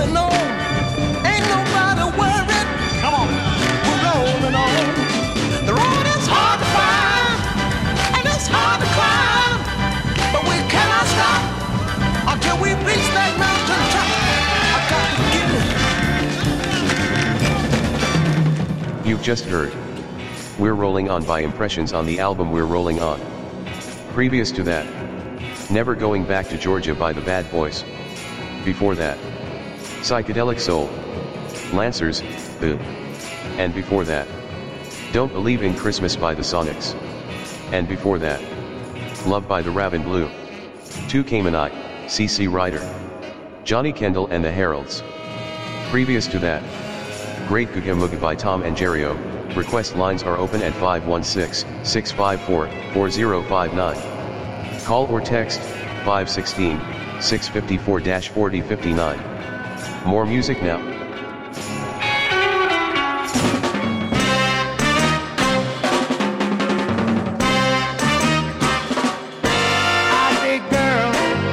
no, ain't nobody worried. Come on, we're rolling on. The road is hard to find, and it's hard to climb, but we cannot stop until we reach that mountain top. I got to get it. You've just heard We're Rolling On by Impressions on the album We're Rolling On. Previous to that, Never Going Back to Georgia by the Bad Boys. Before that, Psychedelic Soul, Lancers, and before that, Don't Believe in Christmas by the Sonics. And before that, Love by the Raven Blue. 2 Cayman I, CC Ryder, Johnny Kendall and the Heralds. Previous to that, Great Googa Mooga by Tom and Jerry O. Request lines are open at 516-654-4059. Call or text 516-654-4059. More music now. I dig girls.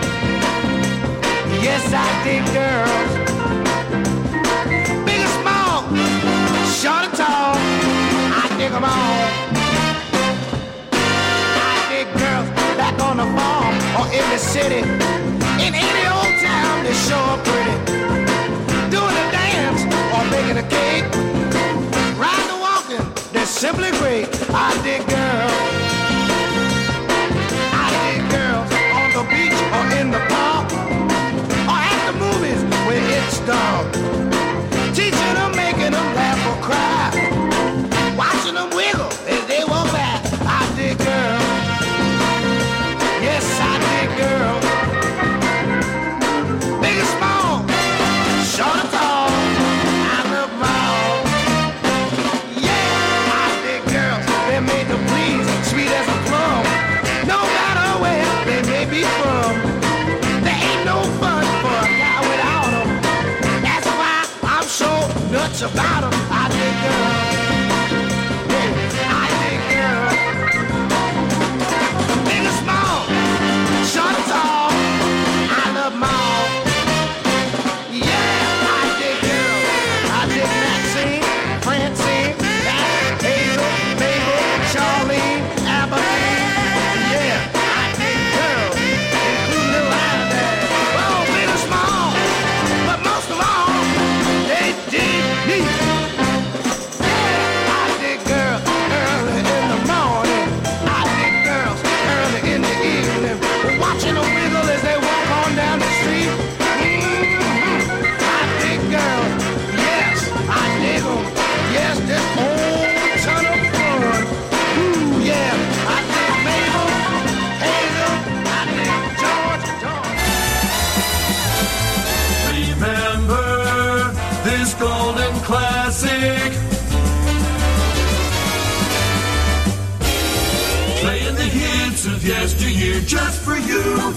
Yes, I dig girls. Big or small, short or tall, I dig them all. I dig girls back on the farm or in the city. In any old town, they show up pretty. Doing a dance or baking a cake. Riding or walking, they're simply great. I dig girls. I dig girls on the beach or in the park. Or at the movies where it's dark. Teaching them, making them laugh or cry. Watching them wiggle as they walk back. I dig girls. Yes, I dig girls. Big or small, short or tall, I love them all. Yeah, I dig girls. They're made to please, sweet as a plum. No matter where they may be from. There ain't no fun for a guy without them. That's why I'm so nuts about them. I dig girls. I dig girls. Big or small, short or tall, I love them all. Yeah, I dig girls. I dig Maxine, Francine, Pat, Hazel, Mabel, Charlene, Abilene. Yeah, I dig girls, including little Ida there. Well, big or small, but most of all, they dig me. Yeah, I dig girls early in the morning. I dig girls early in the evening. Watching them wiggle as they walk on down the street. I dig girls. Yes, I dig them. Yes, this whole ton of fun. Ooh, yeah, I dig Mabel, Hazel, I dig George. Remember this golden classic. Playing the hits of yesteryear just for you.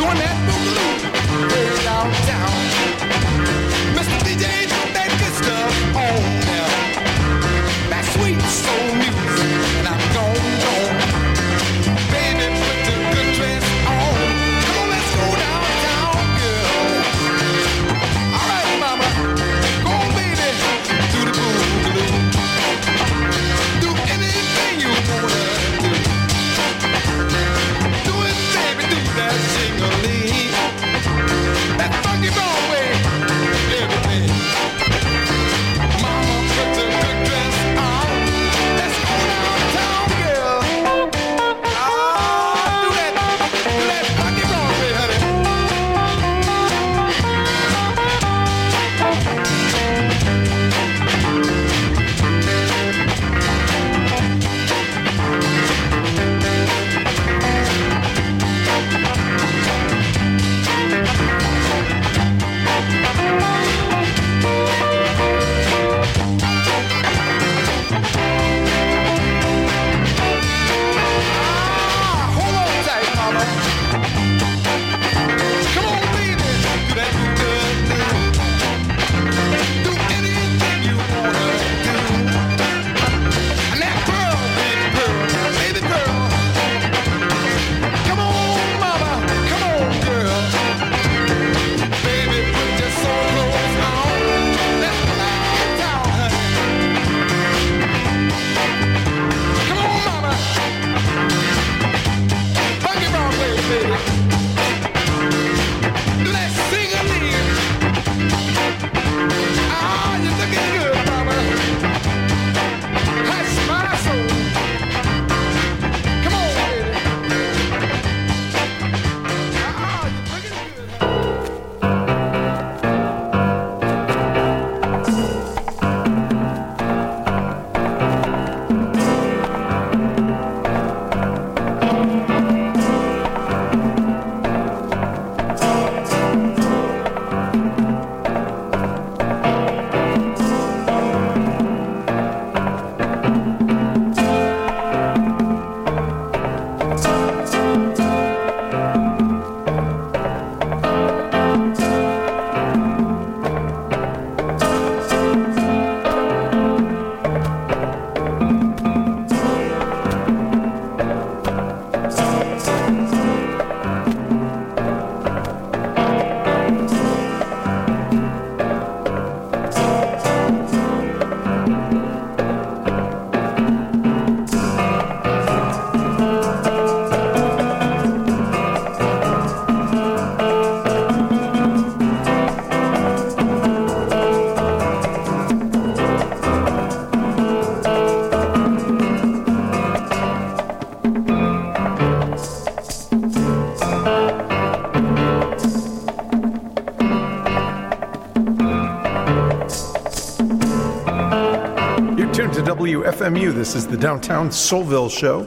WFMU. This is the Downtown Soulville Show.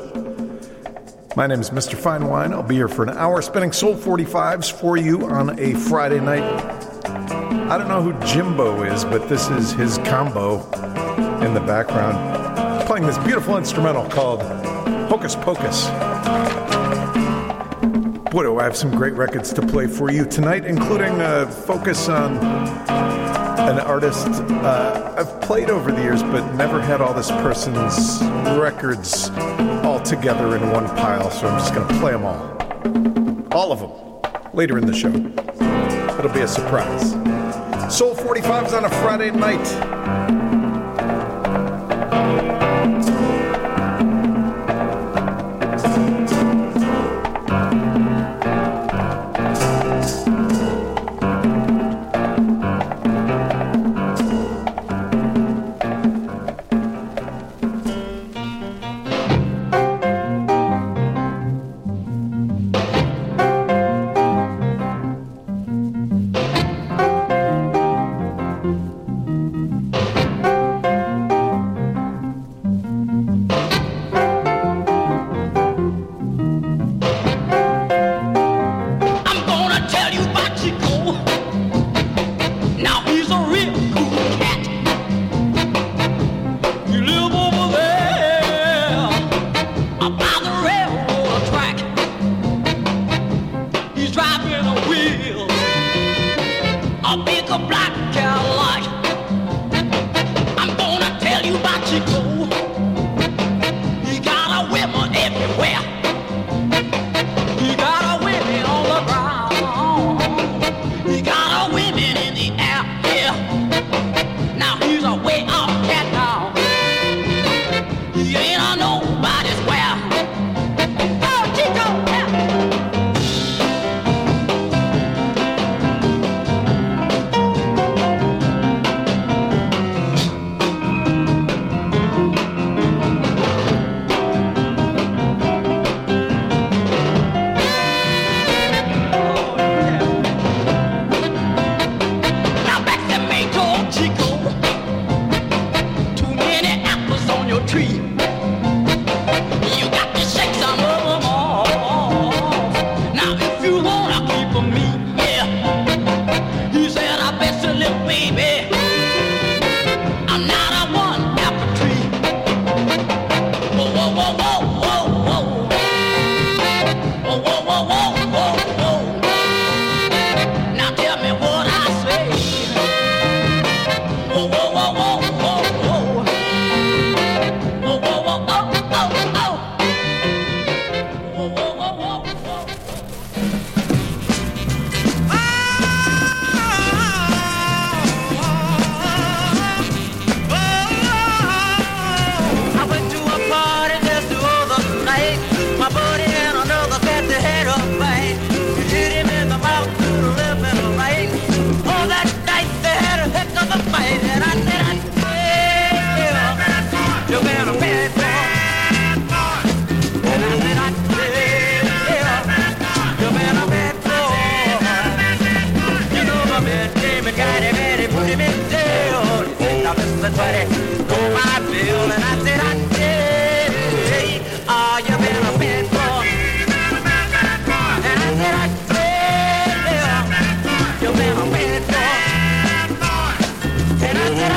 My name is Mr. Fine Wine. I'll be here for an hour spinning Soul 45s for you on a Friday night. I don't know who Jimbo is, but this is his combo in the background, playing this beautiful instrumental called Hocus Pocus. Boy, do I have some great records to play for you tonight, including a focus on an artist I've played over the years, but never had all this person's records all together in one pile, so I'm just going to play them all of them, later in the show. It'll be a surprise. Soul 45s on a Friday night. with a wheel, a big black Cadillac. I'm gonna tell you about Chico. He got a women everywhere. He got a women on the ground. He got a women in the air. Yeah. Now he's a way up cat now. He ain't a nobody's where. Oh, Chico, yeah. Now back to Mato, Chico. Too many apples on your tree. You got to shake some of them off. Now if you wanna keep 'em meat, yeah. He said I bet you little baby, I'm not a one apple tree. Whoa, whoa, whoa, whoa, whoa, whoa. Whoa, whoa, whoa, whoa, whoa, whoa. Now tell me what I say. Whoa, whoa, whoa, whoa, whoa, whoa. Whoa, whoa, whoa, oh, oh, oh. Whoa, whoa, whoa, whoa, whoa. I went to a party just the other night. My buddy and another got the head up right. You hit him in the mouth to the left and the right. All that night they had a heck of a fight. And I said, you been a bad boy. And I said, you been a bad boy. You know my man came and got him and he put him in jail. He said, now listen, buddy, go my bill. And I said, oh, you been a bad boy. And I said, you been a bad boy. And I said,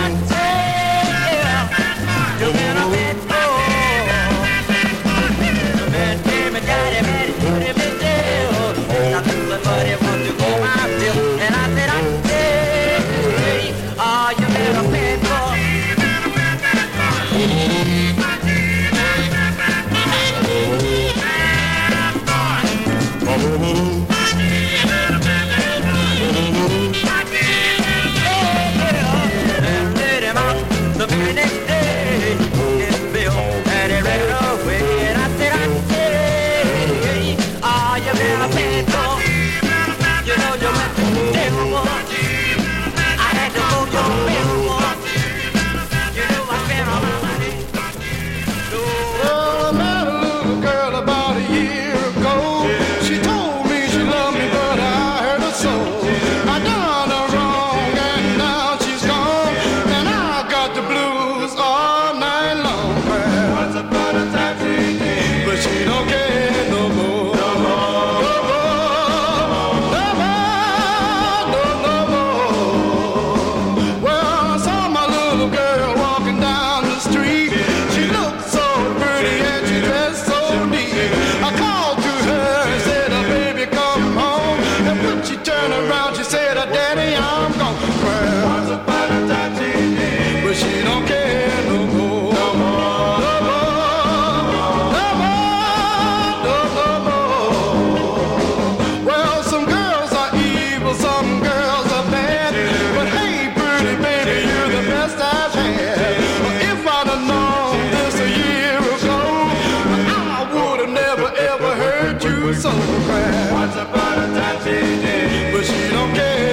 you been a bad boy. The man came and got him and he put him in jail. Now listen, buddy, won't you go my bill? And I said, oh, you been a bad boy. And let him out the very next day. His bill and he ran away. And I said, oh, you been a bad boy. You know you went to jail, boy. I had to go your bill, boy. You know I spent all my money. Well, I met a little girl about a year ago. She told me she loved me, but I heard her so. I done her wrong, and now she's gone. And I got the blues all night long. Well, once upon a time she did, but she don't care no more. No more. No more. Well, I saw my little girl walking down the street. She looked so pretty and she dressed so neat. I called to her and said, baby, come home. And when she turned around, she said, Daddy, I'm gone. Well, once upon a time she did, but she don't care no more. No more. No more. No more. Well, some girls are evil, some girls are bad. But hey, pretty baby, you're the best I've had. If I'd have known this a year ago, I would have never ever heard you so bad. Once upon a time she did, but she don't care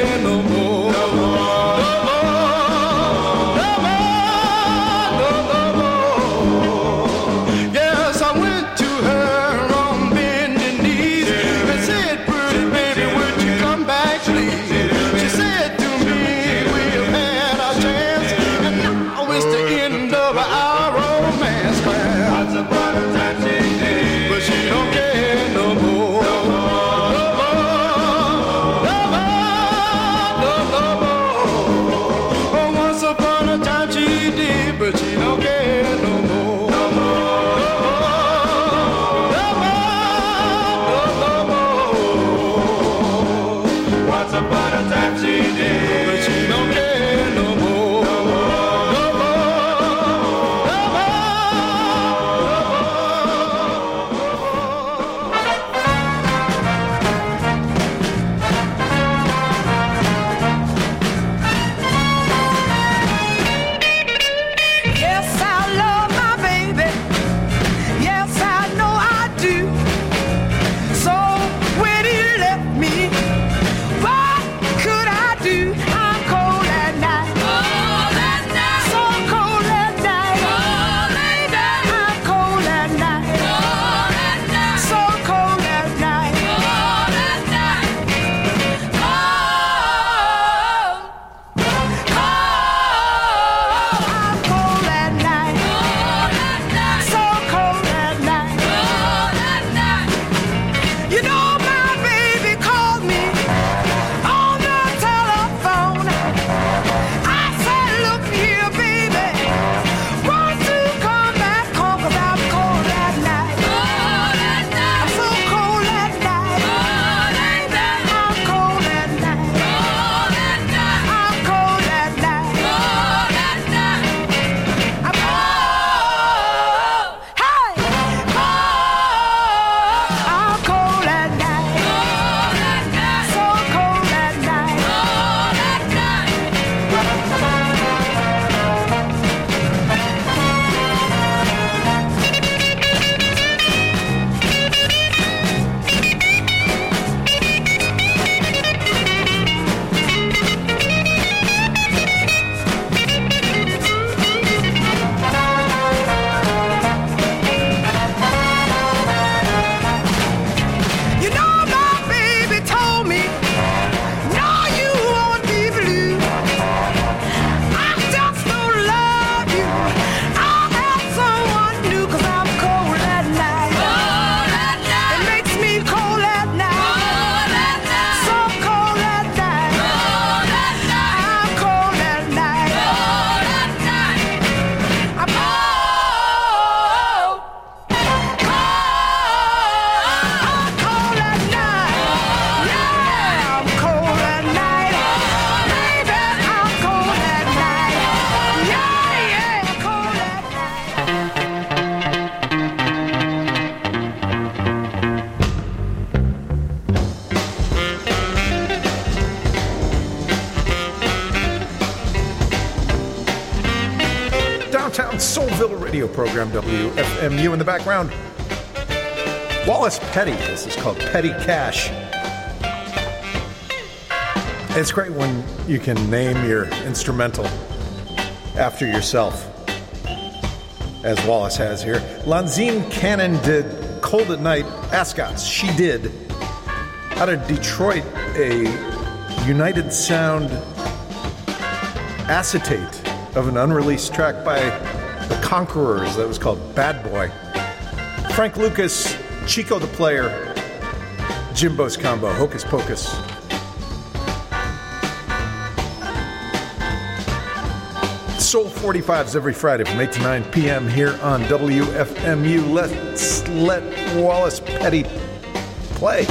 Soulville radio program, WFMU. In the background, Wallace Petty. This is called Petty Cash. It's great when you can name your instrumental after yourself, as Wallace has here. Lanzine Cannon did Cold at Night. Ascots, She Did. Out of Detroit, a United Sound acetate of an unreleased track by the Conquerors that was called Bad Boy. Frank Lucas, Chico the Player, Jimbo's combo, Hocus Pocus. Soul 45s every Friday from 8 to 9 p.m. here on WFMU. Let's let Wallace Petty play.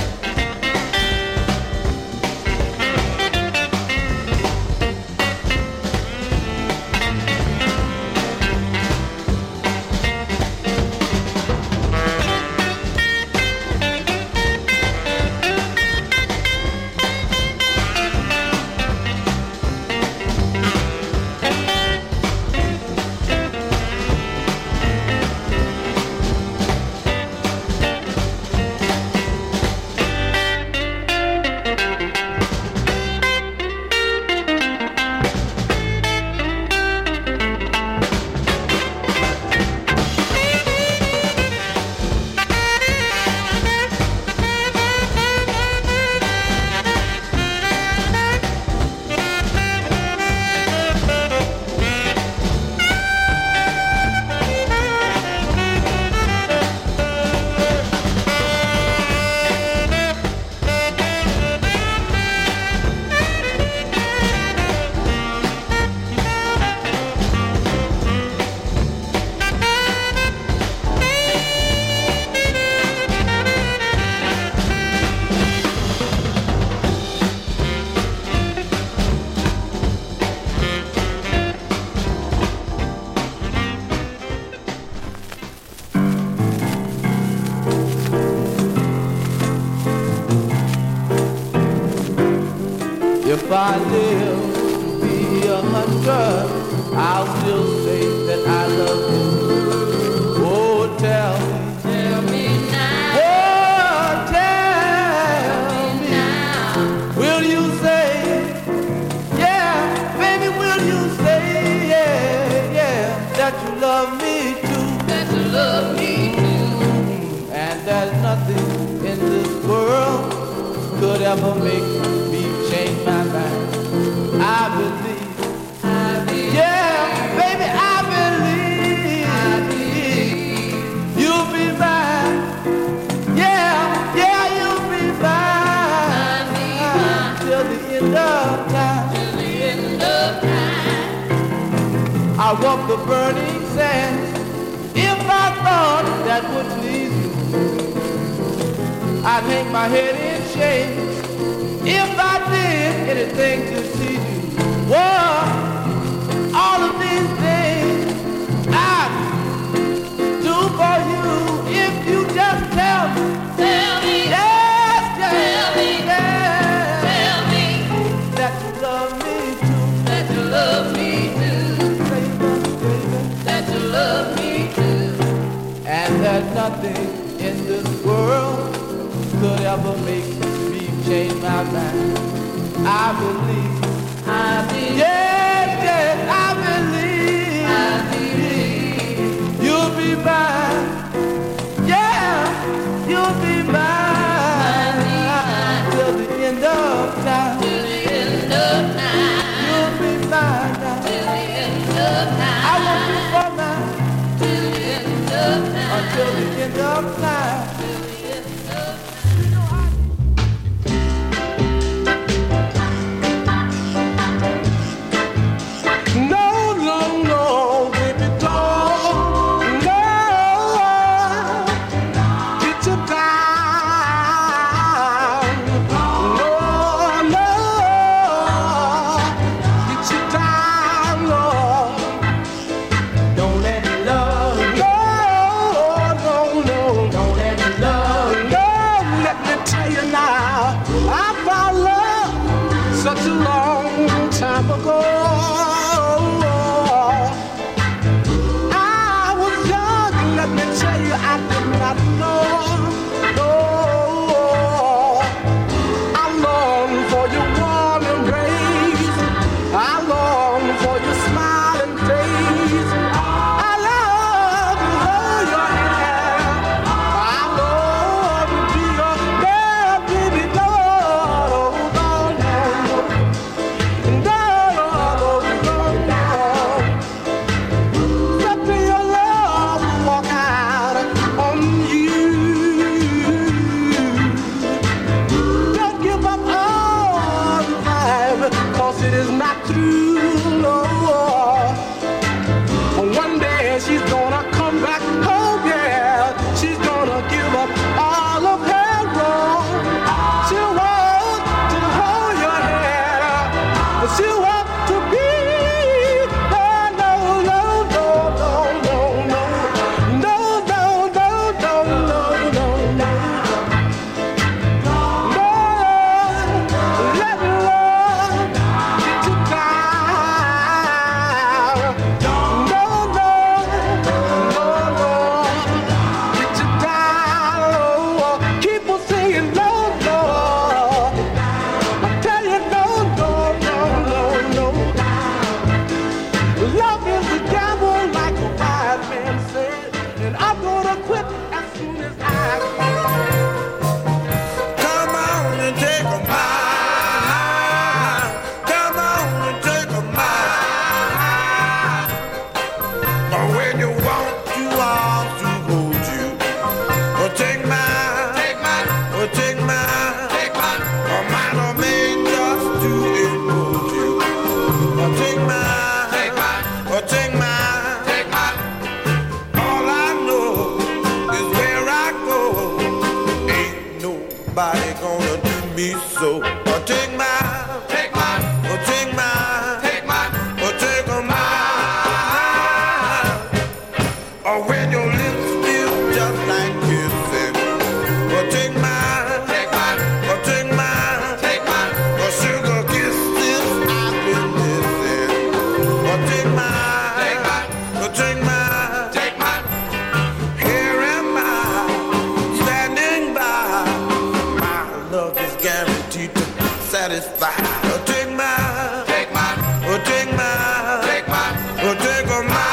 If I live to be 100, I'll still say that I love you. Oh, tell me now. Oh, tell me now. Will you say, yeah, baby, will you say, yeah, that you love me too? That you love me too. And there's nothing in this world could ever make me change my mind. I believe, yeah, baby, I believe you'll be mine. Yeah, you'll be mine till the end of time. Till the end of time. I walk the burning sands. If I thought that would please you, I'd hang my head in shame. If I did anything to see you, whoa, all of these things I do for you. If you just tell me, yes, tell me that you love me too, that you love me too, baby, that you love me too, and that nothing in this world could ever make me change my mind. I believe, yes, I believe you'll be mine. Yeah, you'll be mine till the end of time. Till the end of time, you'll be mine now. Till the end of time, I want you for mine. Till the end of time, until the end of time. Time ago, I got through, Lord. One day she's gonna come back home, yeah. She's gonna give up all of her wrong. She'll want to hold your hand, but she'll want to be. No, no, no, no, no, no, no, no, no, no, no, no, no. Let love get you down. No, no, no, no, get you down. Oh, keep on saying no, no. I tell you no, no, no, no, no. Love is the devil, like a wise man said, and I'm gonna quit as soon as I can. Come on and take a mile. Come on and take a mile. Or when you want to want to hold you. Or take mine. Take mine. Or take mine. Take mine. Or mine are made just to enfold you. Or take mine. Take mine. Or take mine. Take mine. All I know is where I go. Ain't nobody gonna do me so. Or take mine. Take mine. Or take mine. Take mine. Or take a mile. Or when your lips feel just like kissing. Or take mine. Take mine. Or take mine. Take mine. Or sugar kisses I've been missing. Or take mine. Take mine. Or take mine. Take mine. Here am I, standing by. My love is guaranteed to satisfy. Or take mine. Take mine. Or take mine. Take mine. Or take a mile.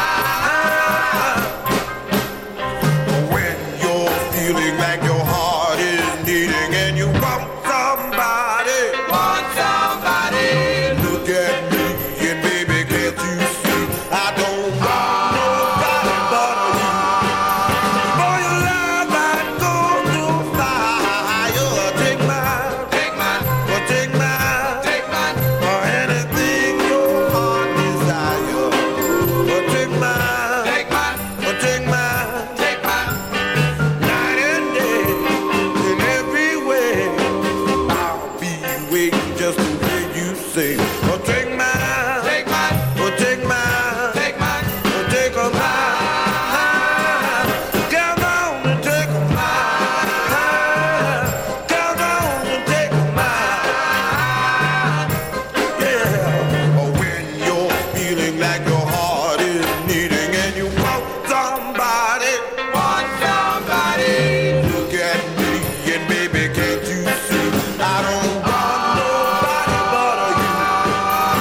When you're feeling like your heart is needing and you want somebody. Want somebody. Look at me and baby, can't you see? I don't want nobody but you. For your love I go to fire. Take mine. Take mine. Or take mine. Take mine. Or anything your heart desire. Or take mine. Take mine. Or take mine. Take mine. Night and day, in every way, I'll be waiting just to hear you say, or take mine. Take mine. Or take mine. Take mine. Or take a mile. Come on and take a mile. Come on and take a mile. Yeah. Or when you're feeling like your heart is needing and you want somebody. Want somebody. Look at me and baby, can't you see? I don't want nobody but you.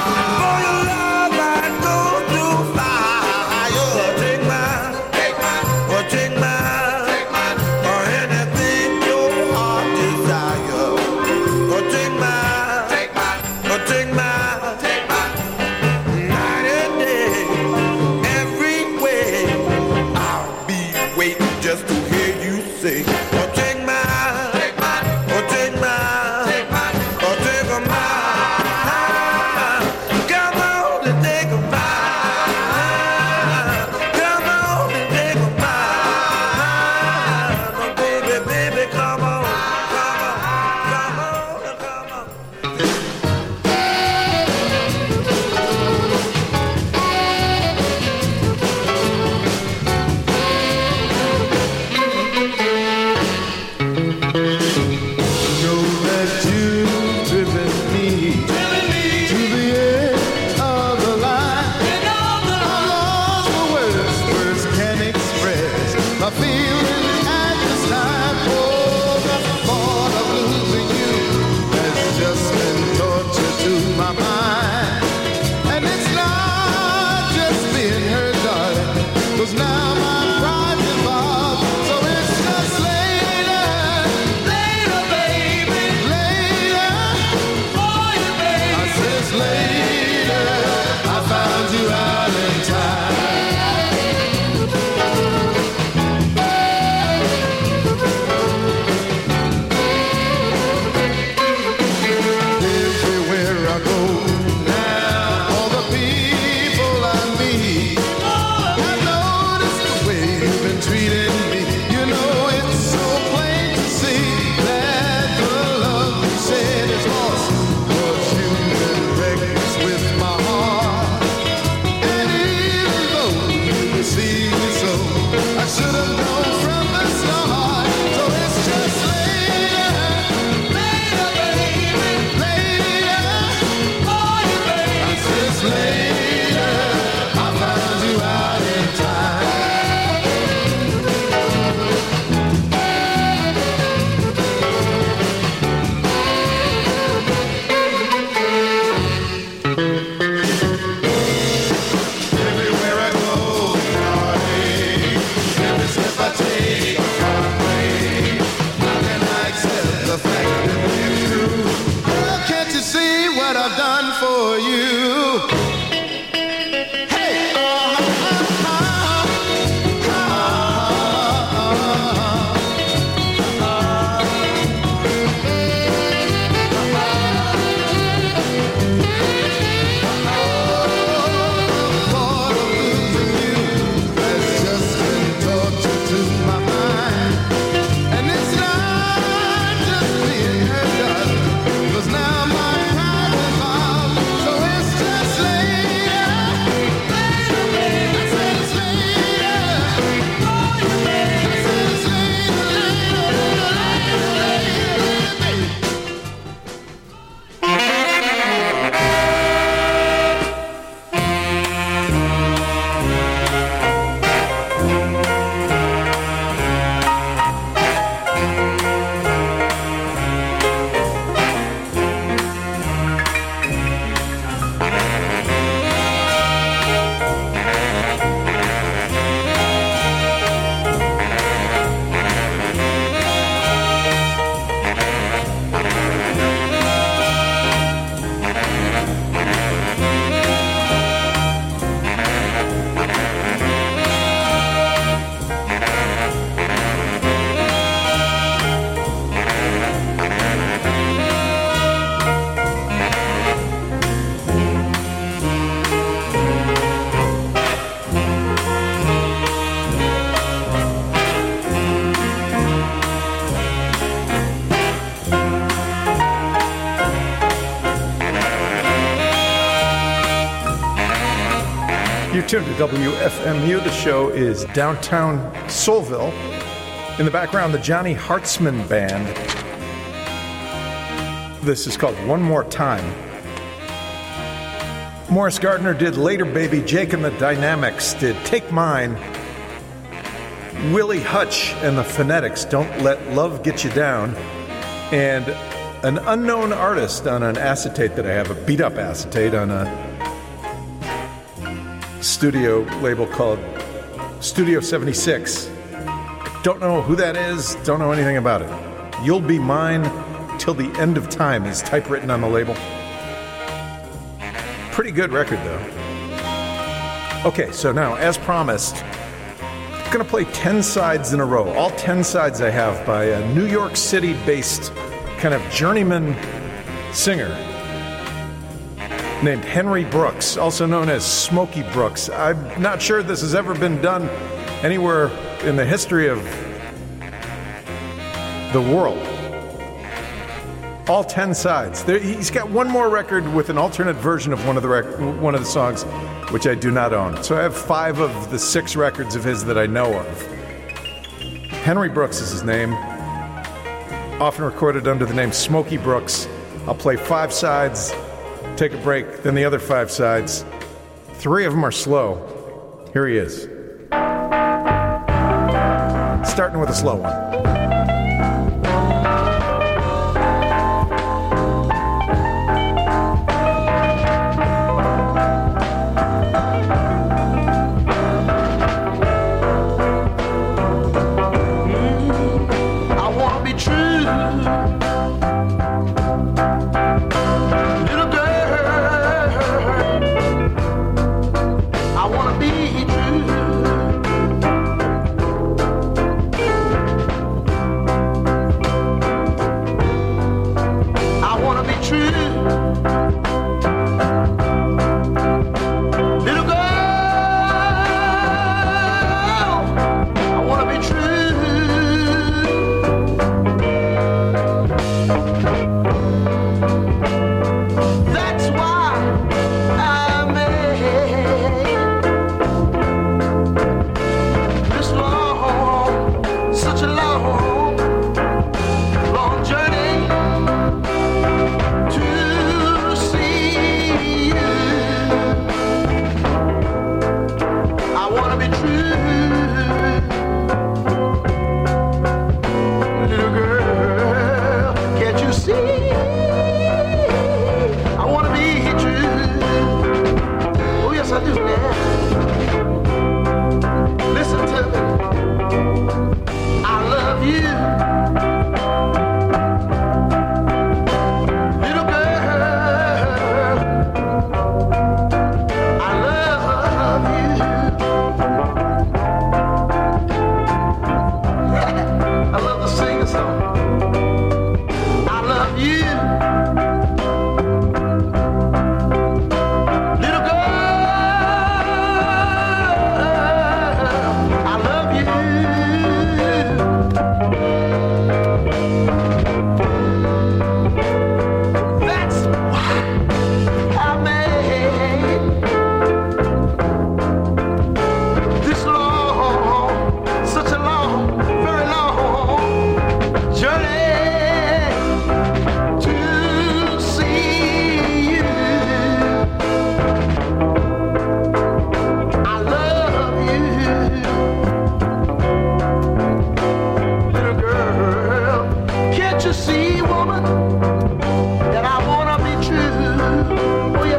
what I've done for you. Tuned to WFMU. The show is Downtown Soulville. In the background, the Johnny Hartzman Band. This is called One More Time. Morris Gardner did Later Baby. Jake and the Dynamics did Take Mine. Willie Hutch and the Phonetics, Don't Let Love Get You Down. And an unknown artist on an acetate that I have, a beat-up acetate on a studio label called Studio 76. Don't know who that is, don't know anything about it. You'll Be Mine Till the End of Time is typewritten on the label. Pretty good record, though. Okay, so now, as promised, I'm going to play 10 sides in a row. All 10 sides I have by a New York City-based kind of journeyman singer named Henry Brooks, also known as Smokey Brooks. I'm not sure this has ever been done anywhere in the history of the world. All 10 sides. He's got one more record with an alternate version of one of the songs, which I do not own. So I have 5 of the 6 records of his that I know of. Henry Brooks is his name, often recorded under the name Smokey Brooks. I'll play 5 sides, take a break, then the other 5 sides. 3 of them are slow. Here he is. Starting with a slow one. I wanna be true.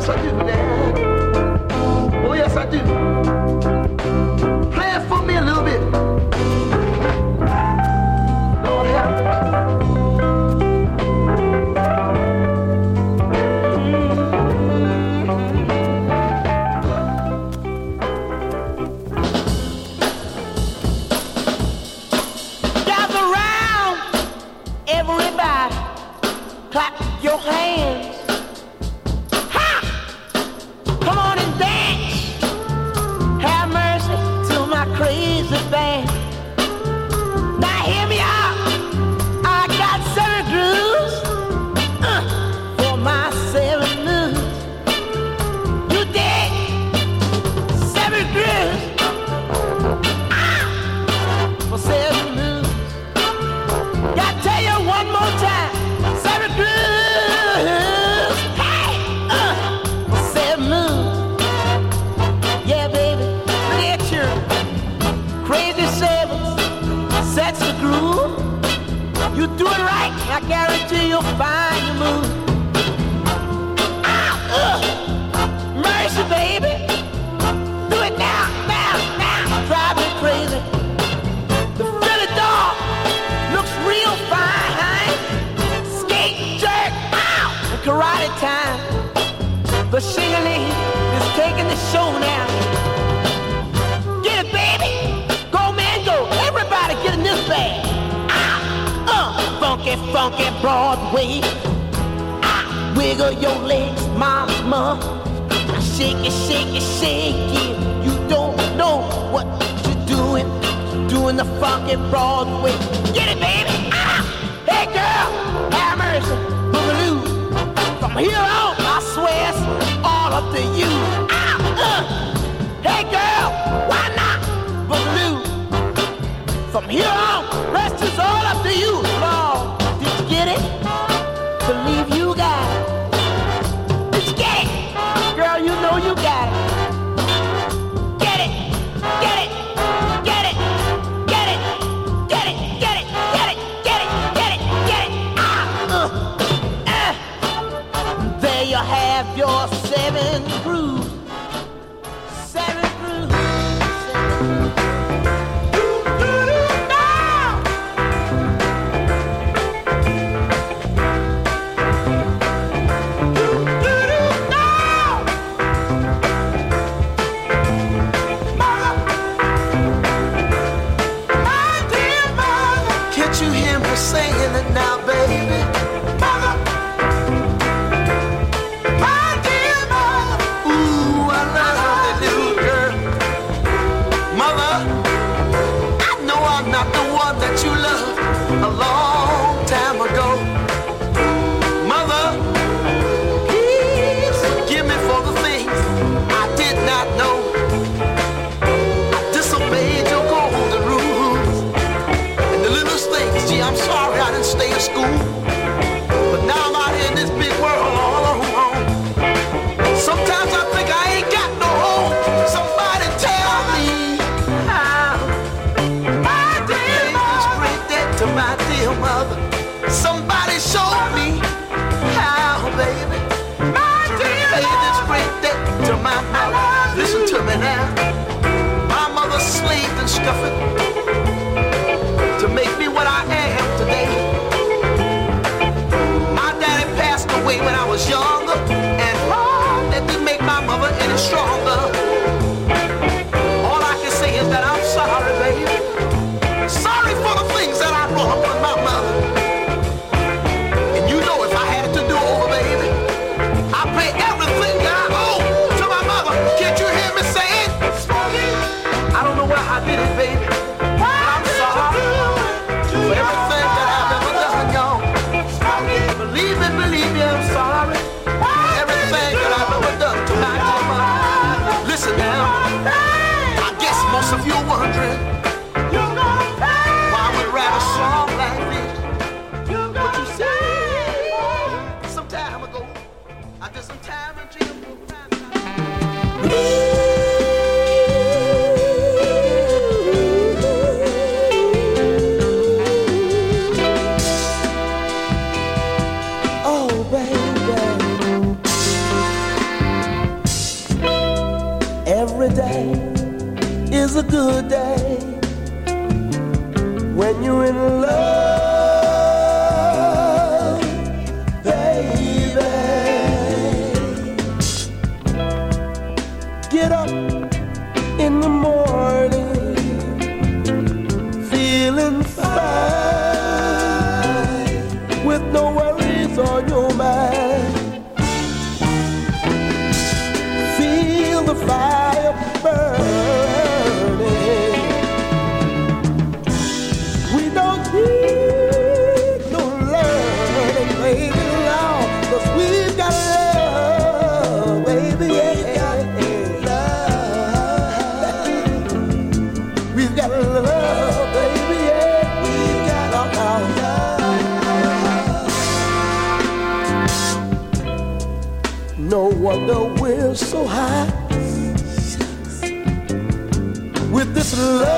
yes I do, Dad. Oh, yes I do. Play it for me a little bit. Lord have mercy. Gather round, everybody, clap your hands. Come on and dance. Have mercy to my crazy band. Now hear me out. I got 7 grooves for my 7 moves. You dig? 7 grooves for 7 moves. Gotta tell you one more time. 7 grooves. Hey, for 7 moves. Yeah, baby, look at you. Crazy 7 sets the groove. You do it right, I guarantee you'll find your move. Mercy, baby. Do it now, now, now. Drive me crazy. The Philly dog looks real fine. Skate, jerk, ow, and karate time. The shingling is taking the show now. Get it, baby. Go, man, go. Everybody get in this bag. Funky, funky Broadway. Wiggle your legs, mama. Shake it, shake it, shake it. You don't know what you're doing. Doing the funky Broadway. Get it, baby. Hey, girl, have mercy. Boogaloo. From here on, I swear it's all up to you. Hey, girl, why not? Boogaloo. From here on, rest is all up to you. Lord, did you get it? Believe you got it. Did you get it? Girl, you know you got it. Get it, get it, get it, get it, get it, get it, get it, get it, get it, get it. There you have your 7 grooves. 7 grooves. Can't you hear me saying it now, baby? Mother, my dear mother. Ooh, I love that little girl. Mother, I know I'm not the one that you loved a long time ago. Mother, please forgive me for the things I did not know. I disobeyed your golden rules. And the littlest things, gee, I'm sorry I didn't stay in school. But now I'm out here in this big world all alone. Sometimes I think I ain't got no home. Somebody tell me how. My dear mother, great debt to my dear mother. Somebody show me how, baby. My dear pay this great debt to my mother. Listen to me now. My mother slaved and scuffed to make me what I am today. My daddy passed away when I was younger, and that didn't make my mother any stronger. All I can say is that I'm sorry, baby. Sorry for the things that I brought up on my mother. And you know if I had it to do over, baby, I'd pay everything that I owe to my mother. Can't you hear me saying? I don't know why I did it, baby. But I'm sorry for everything that I've ever done, y'all. Believe me, I'm sorry for everything that I've ever done to my mother. Listen now, I guess most of you are wondering why we write a song like this. But you see, some time ago, I did some time in jail for a crime. day is a good day when you're in love, baby. Get up in the morning feeling fine with no worries on your mind. Feel the fire burning. We don't need no learning, baby, now, 'cause we've got love, baby, yeah. We've got love, baby, yeah. We've got our love. No wonder we're so high with this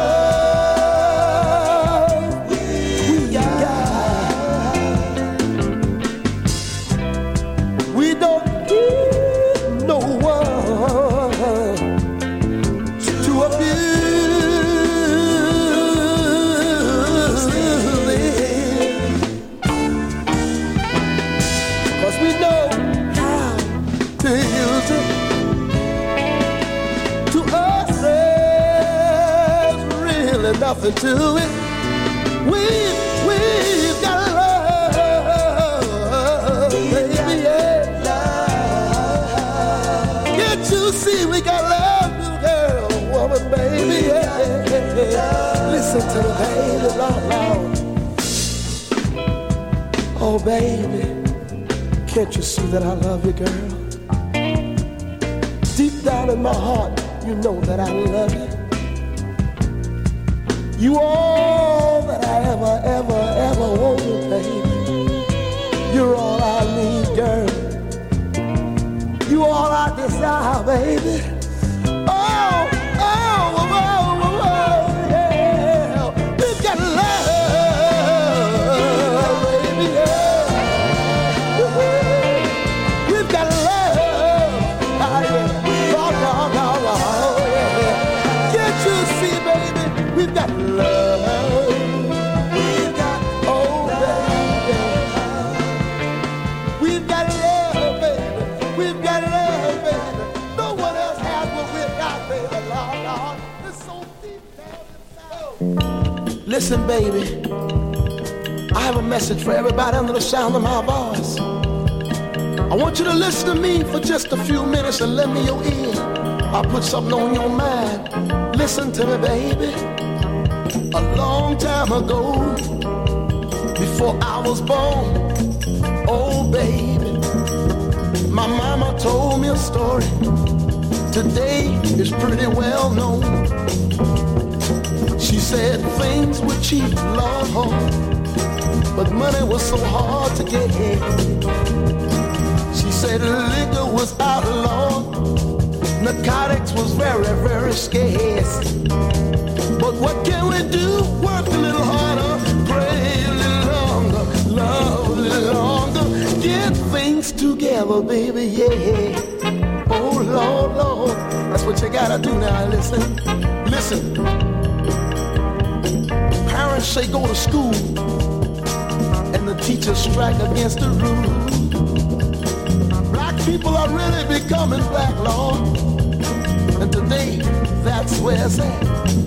love we got. We don't need no one to abuse it, 'cause we know how to use it. To us there's really nothing to it. We've got love, baby, yeah. Can't you see we got love, little girl, woman, baby, yeah. Listen to the baby, Lord, Lord. Oh, baby, can't you see that I love you, girl? Deep down in my heart, you know that I love you. You all that I ever wanted, baby. You're all I need, girl. You all I desire, baby. Oh, yeah. We've got love, baby, yeah. We've got love. Can't you see, baby? We've got love. We've got, oh, baby. We've got love, baby. We've got love, baby. No one else has what we've got, baby. Lord, Lord. It's so deep down inside. Listen, baby. I have a message for everybody under the sound of my voice. I want you to listen to me for just a few minutes and lend me your ear. I'll put something on your mind. Listen to me, baby. A long time ago, before I was born, oh baby, my mama told me a story. Today is pretty well known. She said things were cheap, Lord, but money was so hard to get. She said liquor was outlawed, narcotics was very, very scarce. But what can we do? Work a little harder, pray a little longer, love a little longer, get things together, baby, yeah. Oh, Lord, Lord, that's what you gotta do now. Listen. Parents say go to school, and the teachers strike against the rules. Black people are really becoming black, Lord, and today that's where it's at.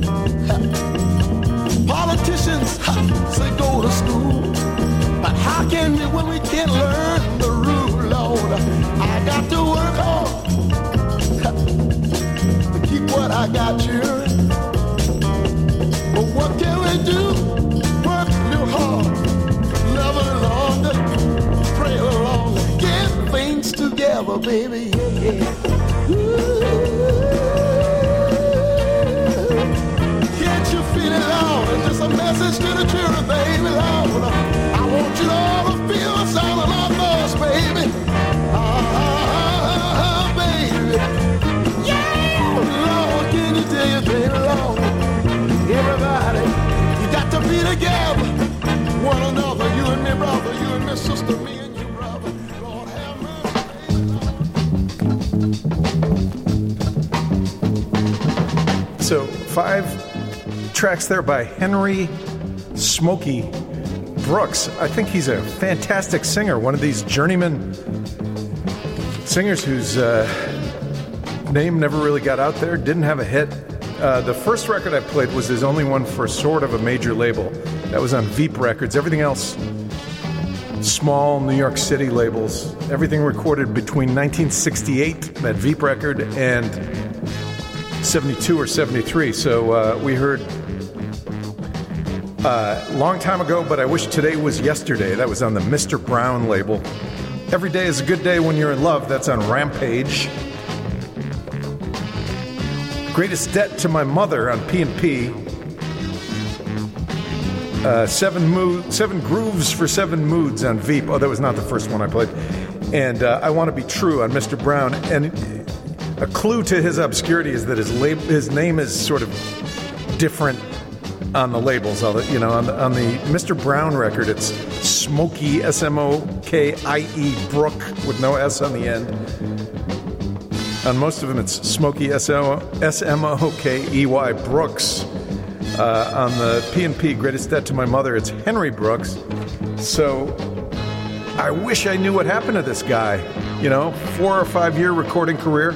Politicians say go to school, but how can we when we can't learn the rule, Lord? I got to work hard to keep what I got, children. But what can we do? Work a little hard, love a little longer, pray a little longer, get things together, baby, yeah. Can't you feel it, Lord? It's just a message to the children, baby, Lord. I want you all to feel the sound of my voice, baby. Baby. Yeah! Lord, can you tell you, baby, Lord? Everybody, you got to be together. One another, you and me, brother, you and me, sister, me and you, brother. Lord, have mercy. So 5 tracks there by Henry Smokey Brooks. I think he's a fantastic singer, one of these journeyman singers whose name never really got out there, didn't have a hit. The first record I played was his only one for sort of a major label. That was on Veep Records. Everything else, small New York City labels. Everything recorded between 1968, that Veep record, and 72 or 73. So we heard long time ago, but I wish today was yesterday. That was on the Mr. Brown label. Every day is a good day when you're in love. That's on Rampage. Greatest Debt to My Mother on P&P. 7 Grooves for 7 Moods on Veep. Oh, that was not the first one I played. And I Want to Be True on Mr. Brown. And a clue to his obscurity is that his name is sort of different on the labels. On the Mr. Brown record, it's Smokey, S-M-O-K-I-E, Brook, with no S on the end. On most of them, it's Smokey, S-M-O-K-E-Y, Brooks. On the P&P, Greatest Debt to My Mother, it's Henry Brooks. So I wish I knew what happened to this guy. 4 or 5 year recording career.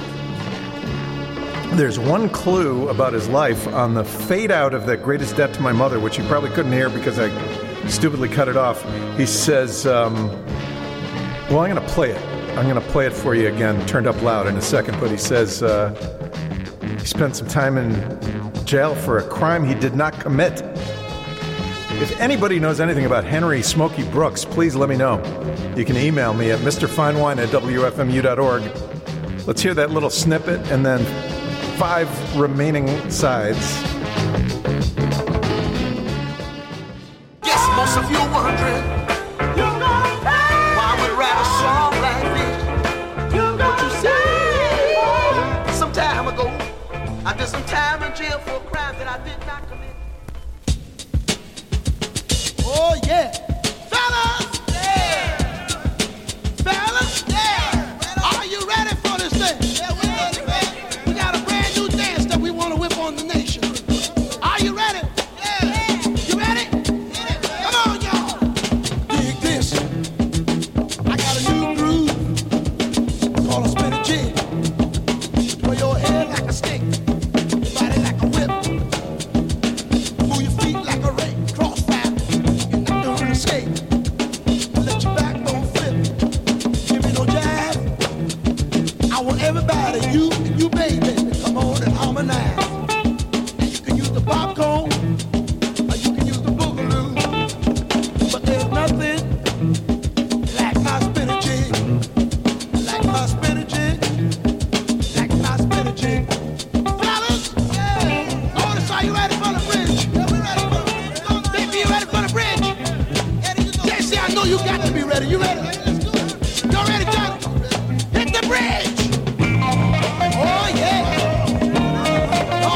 There's one clue about his life on the fade out of that Greatest Debt to My Mother, which you probably couldn't hear because I stupidly cut it off. He says, I'm going to play it. I'm going to play it for you again, turned up loud in a second. But he says he spent some time in jail for a crime he did not commit. If anybody knows anything about Henry Smokey Brooks, please let me know. You can email me at mrfinewine@wfmu.org. Let's hear that little snippet and then 5 remaining sides. Yes, most of you wondering why we write a song like this. What you say? Some time ago, I did some time in jail for a crime that I did not commit. Oh, yeah. Fellas! Yeah. Fellas! Yeah. Are you ready for this thing? Yeah, we're ready, man. We got a brand new dance that we want to whip on the nation. Are you ready? Yeah. You ready? Come on, y'all. Dig this. I got a new groove called a spinning jig. Throw your head like a stick, your body like a whip. Move your feet like a rake, crossfire. You're not gonna escape. Let your backbone flip. Give me no jive. I want everybody, you and you, baby, to come on and harmonize. And you can use the popcorn, or you can use the boogaloo. But there's nothing like my spinning jig. Like my spinning jig. Like my spinning jig. Fellas, yeah. Notice, are you ready for the bridge? Yeah, we're ready for the bridge. Baby, you ready for the bridge? Jesse, I know you got to be ready. You ready? Y'all ready, Johnny? Hit the bridge! Oh, yeah! Oh,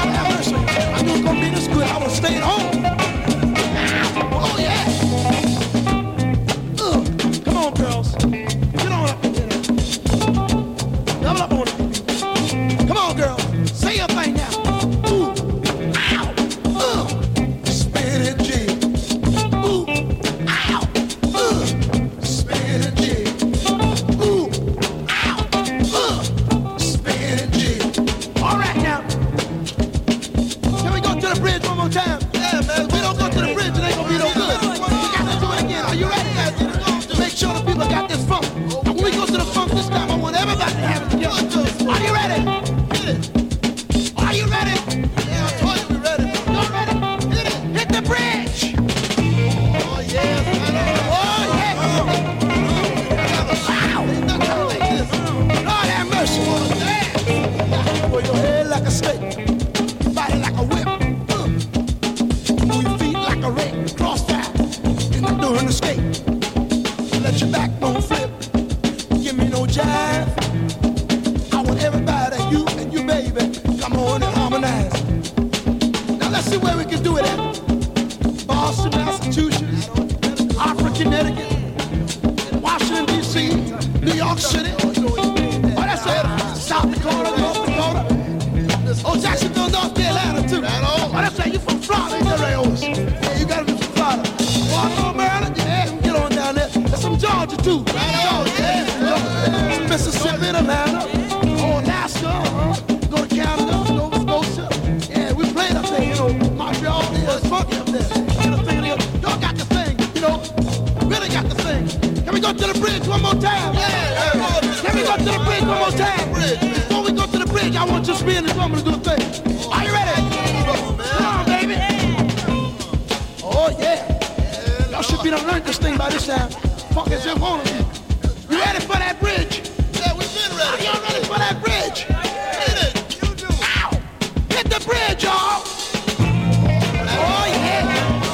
go to the bridge one more time? Can we go to the bridge one more time? Before we go to the bridge, I want you to spin this woman to do a thing. Are you ready? Come on, baby. Oh, yeah. Y'all should be done learned this thing by this time. Funk as if on it. You ready for that bridge? Yeah, we've been ready. Are y'all ready for that bridge? Hit it. You do. Ow! Hit the bridge, y'all! Oh, yeah!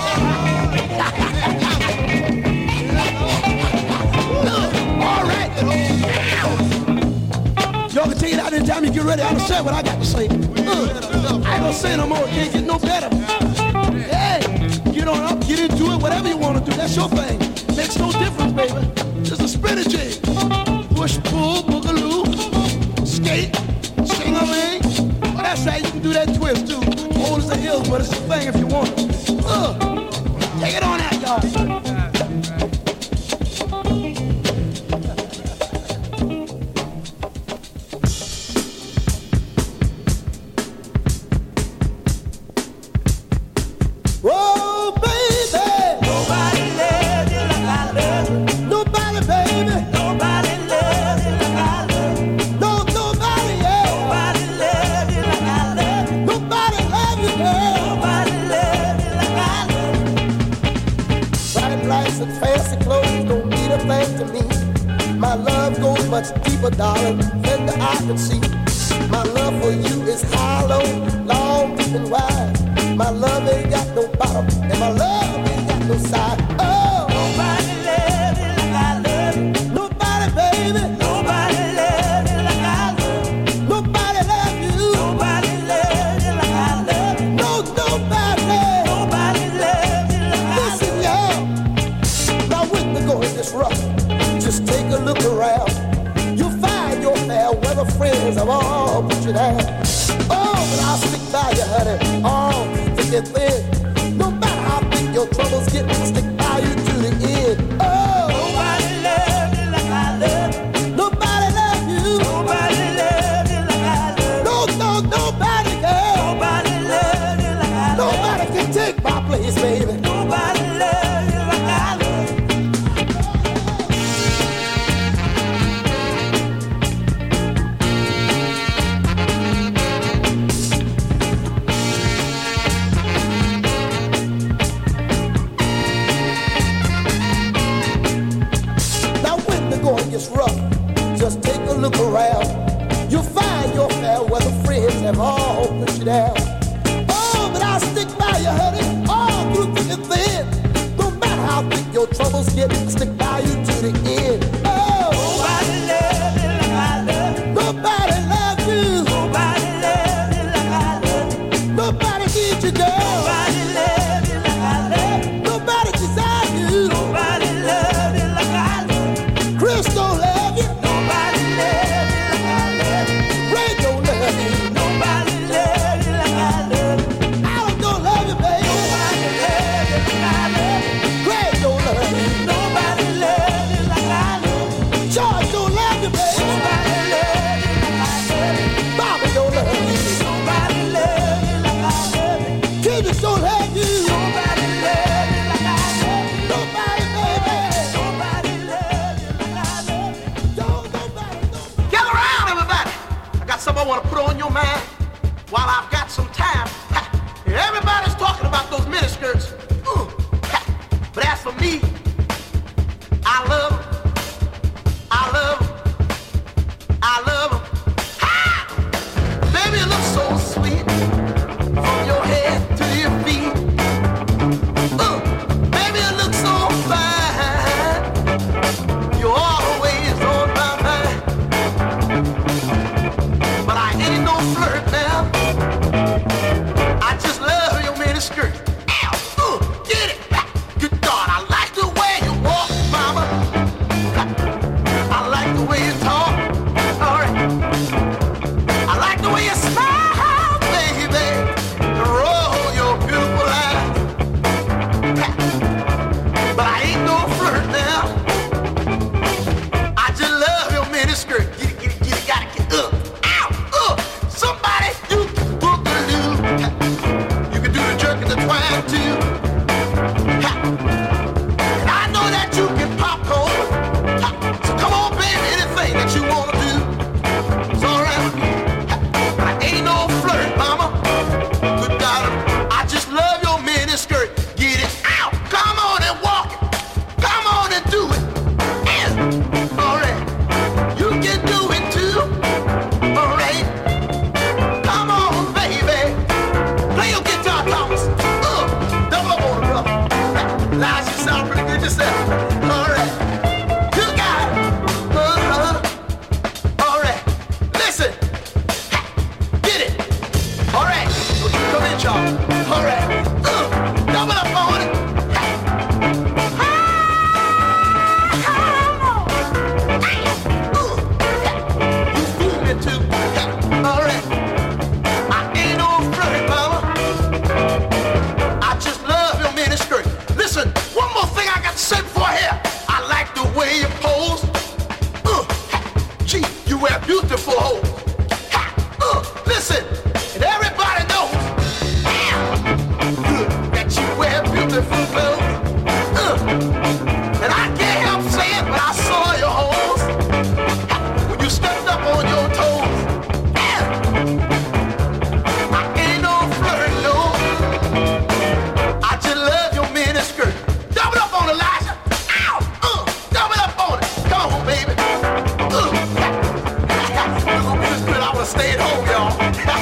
All right. Y'all can take it out anytime you get ready. I'll say what I got to say. I ain't gonna say no more. It can't get no better. Hey, get on up, get into it, whatever you want to do. That's your thing. Makes no difference, baby. It's a spinner jig. Push, pull, boogaloo, skate, sing-a-ling. Oh, that's right, you can do that twist too. Old as the hills, but it's a thing if you want it. Take it on out, y'all. Oh, baby. Nobody loves you like I love you. Nobody, baby. Nobody loves you like I love you. No, nobody, yeah. Nobody loves you like I love you. Nobody loves you, girl. Nobody loves you like I love you. Bright lights and fancy clothes don't mean a thing to me. My love goes much deeper, darling, than the eye can see. My love for you is hollow, long, deep and wide. My love ain't got no bottom, and my love ain't got no side. Oh, nobody loves you like I love you. Nobody, baby. Nobody loves you like I love you. Nobody loves you. Nobody loves you like I love you. No, nobody. Nobody loves you like I love you. Listen, y'all. Now when the going gets rough, just take a look around. You'll find your fair weather friends have all put you down. Oh, but I'll stick by you, honey. Oh, thick and thin. No matter how big your troubles get, I'll stick by you to the end. Oh, nobody loves you like I love you. Nobody loves you. Nobody loves you like I love you. No, nobody, girl. Nobody loves you like I love you. Nobody can take my place, baby. Nobody loves you like I love you. Going gets rough, just take a look around. You'll find your fair weather friends have all put you down. Oh, but I'll stick by you, honey, all through thick and thin. No matter how big your troubles get, I'll stick by you to the end. Oh, nobody loves you like I love you. Nobody loves you. Nobody loves you like I love you. Nobody needs you, girl. Nobody loves you like I love you. Nobody desires you. Nobody loves you like I love you. Chris don't love you. Nobody loves you like I love you. Ray don't love you. Nobody loves you like I love you. Alan don't love you, baby. Nobody loves you like I love you. Greg don't love you. Nobody loves you like I love you. George don't love you, baby. Nobody loves you like I love you. Bobby don't love you. Nobody loves you like I love you. Kendrick don't love you. Nobody loves you like I love you. Nobody, baby. Nobody loves you like I love you. Nobody. Gather around, everybody. I got something I want to put on your mind while I've got some time. Everybody's talking about those miniskirts. But as for me, I love them. I love them. I love them. Baby, you look so sweet from your head to your feet. Baby, you look so fine. You're always on my mind. But I ain't no flirt now. I just love your miniskirt. Ow, get it. Good God, I like the way you walk, mama. wear beautiful hoes. Listen, and everybody knows that you wear beautiful clothes. And I can't help saying, but I saw your hoes when you stepped up on your toes. I ain't no flirt, no. I just love your miniskirt. Double up on Elijah. Ow! Double up on it. Come on, baby. I would have stayed home, y'all.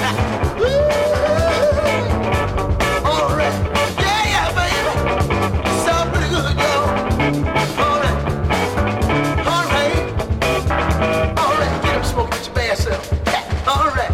All right. Yeah, baby. Sound pretty good, y'all. All right. All right. All right. Get him smoking with your bad self. All right.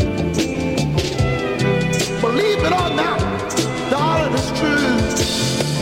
Believe it or not, darling, it's true.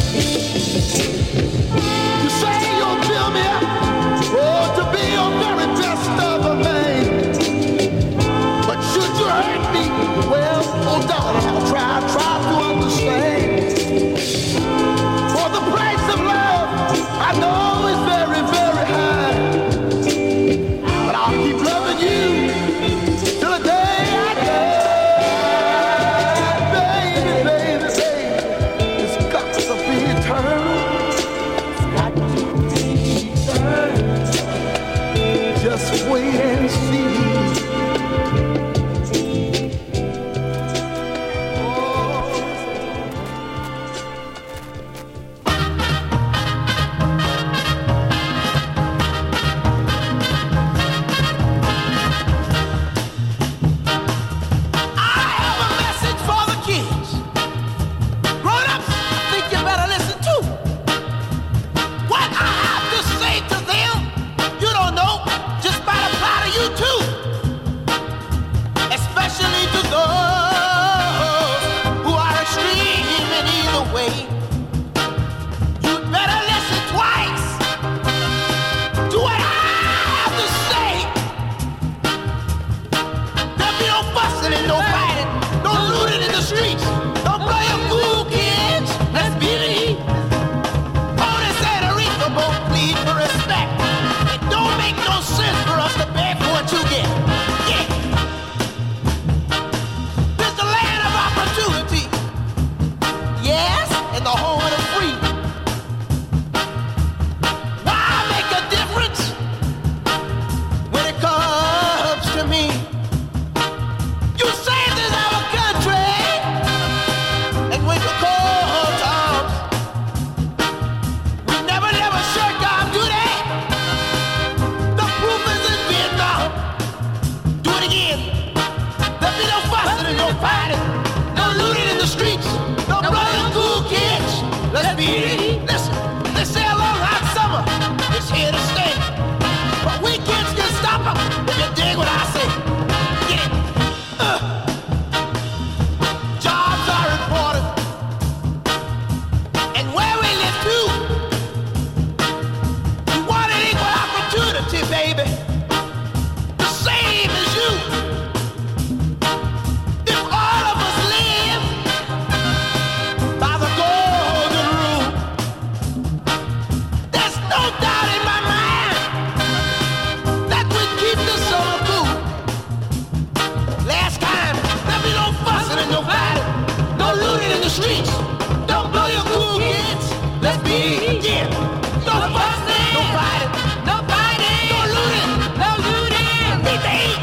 and the home of the free. Why make a difference when it comes to me? You saved us our country, and when you call to arms, we never shirk our duty. The proof is in Vietnam. Do it again. There'll be no fussing and no fighting, no looting in the streets, no blood and cool kids. Let's be listen. They say a long hot summer is here to stay, but we kids can stop them if you dig what I say. Get it? Jobs are important, and where we live too. We want an equal opportunity, baby, the same as you. If all of us live by the golden rule, there's no doubt in my mind that we keep the summer cool. Last time, there'll be no fussing and no fighting, no looting in the streets. Don't blow your cool kids. Let's be again. No fussing, no fighting, no fighting, no looting, no looting. Need to eat.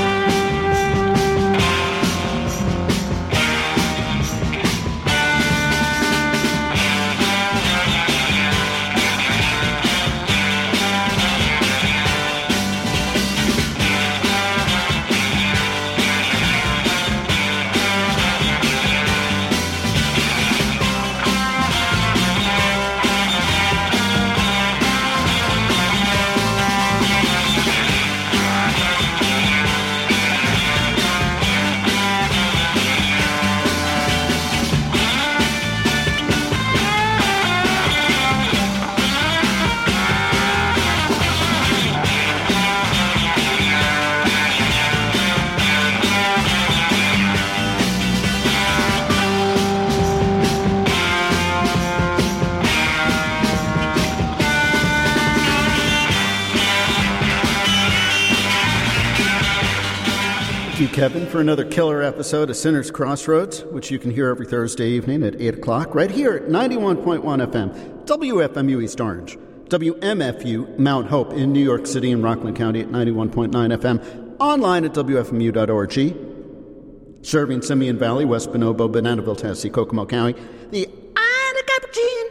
Thank you, Kevin, for another killer episode of Sinner's Crossroads, which you can hear every Thursday evening at 8 o'clock, right here at 91.1 FM, WFMU East Orange, WMFU Mount Hope in New York City and Rockland County at 91.9 FM, online at WFMU.org, serving Simeon Valley, West Bonobo, Bananaville, Tennessee, Kokomo County, the Ina Capuchin,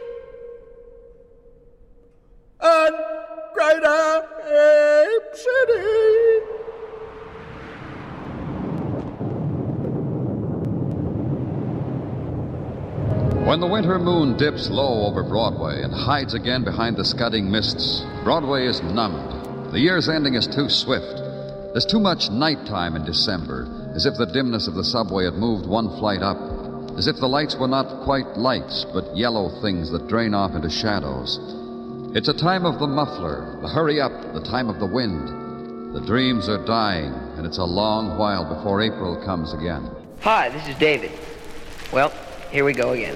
and Greater Ape City. When the winter moon dips low over Broadway and hides again behind the scudding mists, Broadway is numbed. The year's ending is too swift. There's too much nighttime in December, as if the dimness of the subway had moved one flight up, as if the lights were not quite lights, but yellow things that drain off into shadows. It's a time of the muffler, the hurry up, the time of the wind. The dreams are dying, and it's a long while before April comes again. Hi, this is David. Well, here we go again.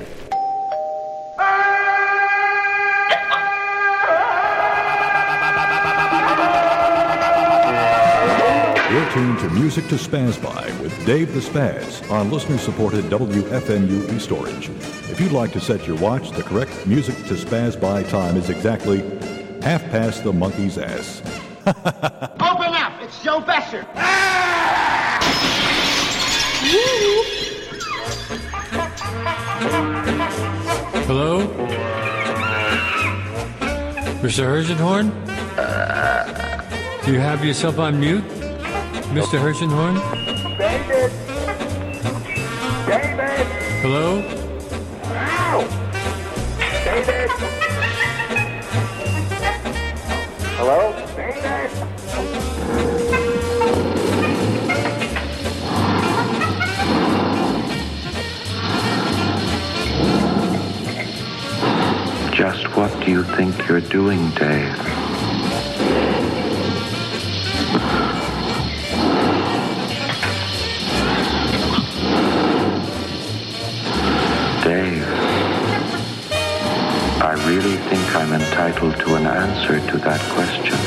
You're tuned to Music to Spaz By with Dave the Spaz on listener-supported WFMU East Orange. If you'd like to set your watch, the correct Music to Spaz By time is exactly 1/2 the monkey's ass. Open up! It's Joe Besser. Hello? Mr. Hershenhorn? Do you have yourself on mute? Mr. Hershenhorn? David! David! Hello? Ow! David! Hello? David! Just what do you think you're doing, Dave? Dave, I really think I'm entitled to an answer to that question.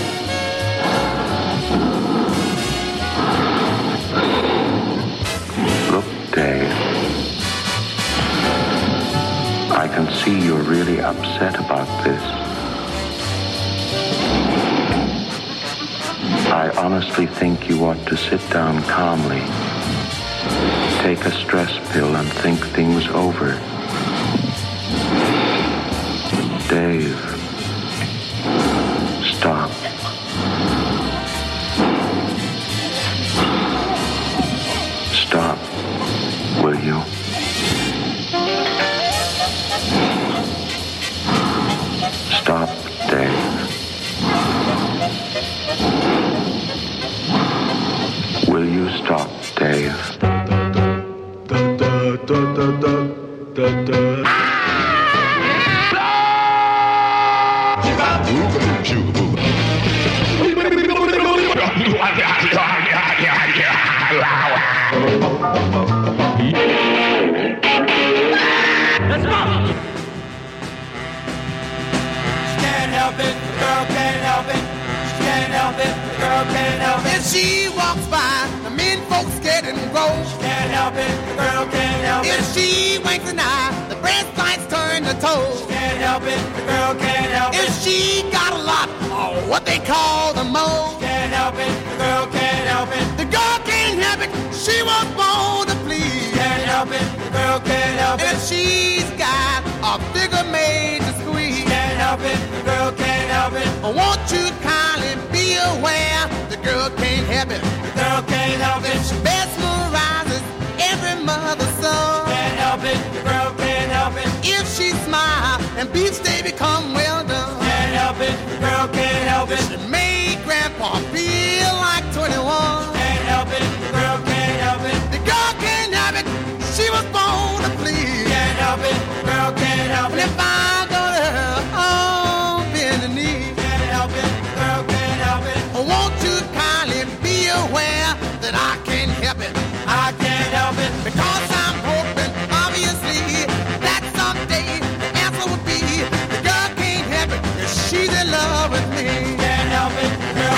Look, Dave, I can see you're really upset about this. I honestly think you ought to sit down calmly, take a stress pill, and think things over. Dave, stop. Stop, will you? Stop, Dave. Will you stop, Dave? Let's go! Can't help it, the girl can't help it. She can't help it, the girl can't help it. If she walks by, the men folks getting gross. She can't help it, the girl can't help it. If she winks an eye, the breast lights turn to toes. She can't help it, the girl can't help it. If she got a lot of what they call the moles. She can't help it, the girl can't help it. The girl can't help it, she was born to please. She can't help it, the girl can't help it. If she's got a figure made to squeeze. She can't help it, the girl can't help it. Won't you kindly be aware, the girl can't help it. The girl can't help it. She mesmerizes every mother's son. Can't help it, the girl can't help it. If she smiles and beats they become well done. Can't help it, the girl can't help it. She made Grandpa feel like 21. Can't help it, the girl can't help it. The girl can't help it, she was born to please. Can't help it, the girl can't help And it. if I go to her, oh, bend the knee. Can't help it, the girl can't help it. Won't you kindly be aware that I can't help it? I can't help it. Because I'm hoping, obviously, that someday the answer would be the girl can't help it if she's in love with me. Can't help it, the girl.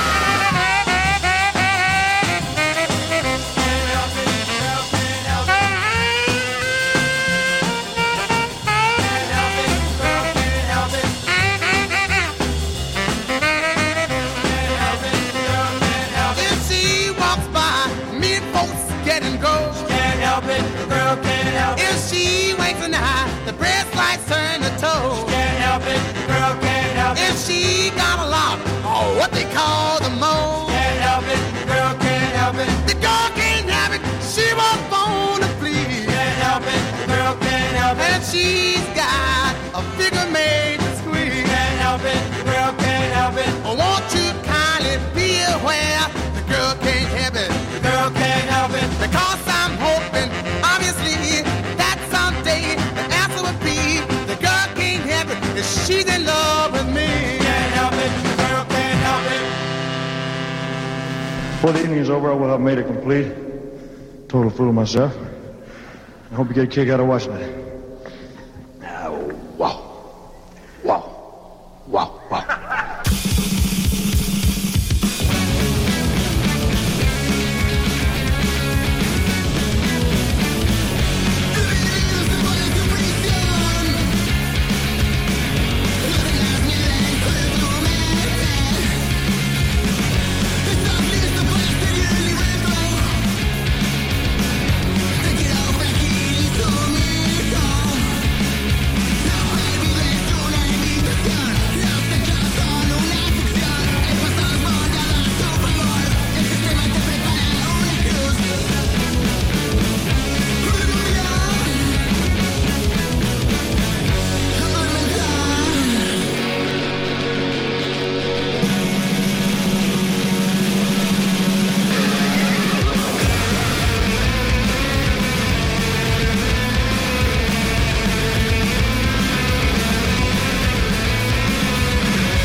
If she walks by, me and folks getting gross. Can't help it, the girl can't help it. If she winks an eye, the breast lights turn to toes. Can't help it, the girl can't help it. If she got a lot of what they call the moles. Can't help it, the girl can't help it. The girl can't have it, she was born to please. Can't help it, the girl can't help it. And she's got a figure made to squeeze. Can't help it, the girl can't help it. Won't you kindly be aware, the girl can't have it. The girl can't help it. Because I'm hoping, obviously, that someday the answer would be the girl can't have it if she's in love with me. Can't help it, the girl can't help it. Before the evening is over, I will have made it complete. Total fool of myself. I hope you get a kick out of watching it.